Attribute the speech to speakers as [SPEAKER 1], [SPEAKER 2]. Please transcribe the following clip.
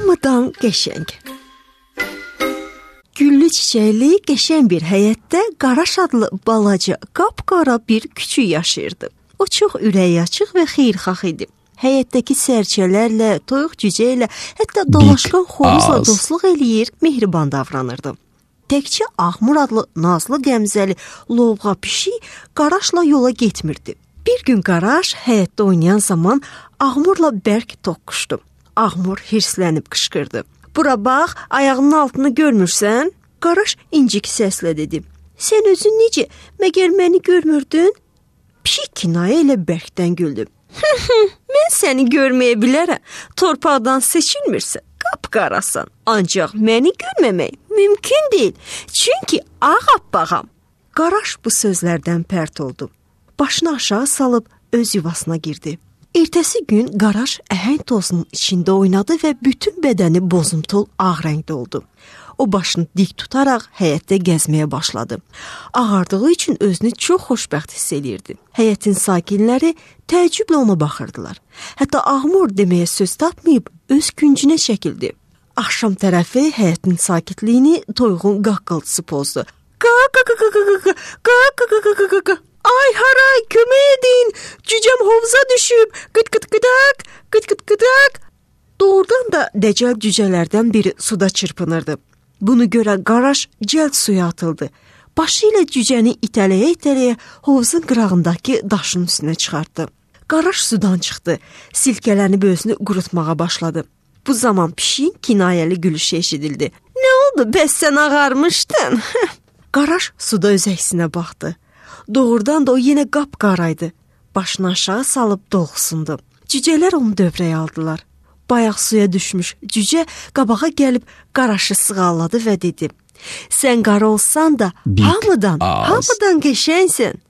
[SPEAKER 1] Hamıdan qəşəng. Güllü çiçəkli qəşəng bir həyətdə Qaraş adlı balaca, qapqara bir küçük yaşayırdı. O çox ürəyi açıq və xeyirxah idi. Həyətdəki sərçələrlə, toyuq cücə ilə, hətta dolaşqan xoruzla dostluq eləyir, mehriban davranırdı. Təkcə Ağmur adlı nazlı qəmzəli lovğa pişik Qaraşla yola getmirdi. Bir gün Qaraş həyətdə oynayan zaman Ağmurla bərk toqquşdu. Ağmur hirslənib qışqırdı. Bura bax, ayağının altını görmürsən? Qaraş incik səslə dedi. Sən özün necə, məgər məni görmürdün? Pişik kinayə ilə bərkdən güldü. Mən səni görməyə bilərəm. Torpaqdan seçilmirsə, qapqarasan. Ancaq məni görməmək mümkün deyil. Çünki ağappağam. Qaraş bu sözlərdən pərt oldu. Başını aşağı salıb öz yuvasına girdi. Ertəsi gün Qaraş əhəng tozunun içində oynadı və bütün bədəni bozumtul ağ rəngdə oldu. O başını dik tutaraq həyətdə gəzməyə başladı. Ağardığı üçün özünü çox xoşbəxt hiss edirdi. Həyətin sakinləri təəccüblə ona baxırdılar. Hətta Ağmur deməyə söz tapmayıb öz küncünə çəkildi. Axşam tərəfi həyətin sakitliyini toyuğun qaqqıltısı pozdu. Ay haray, kömək edin, cücəm hovuza düşüb, qıt-qıt-qıdak, qıt-qıt-qıdak. Doğrudan da dəcəl cücələrdən biri suda çırpınırdı. Bunu görən Qaraş cəld suya atıldı. Başı ilə cücəni itələyə-itələyə hovuzun qırağındakı daşın üstünə çıxartdı. Qaraş sudan çıxdı, silkələnib özünü qurutmağa başladı. Bu zaman pişiyin kinayəli gülüşü eşidildi. Nə oldu, bəs sən ağarmışdın? Qaraş suda öz əksinə baxdı. Doğrudan da o yenə qapqaraydı. Başını aşağı salıb dolğusundu. Cücələr onu dövrəyə aldılar. Bayaq suya düşmüş cücə qabağa gəlib Qaraşı sığalladı və dedi. Sən qara olsan da hamıdan qəşəngsən.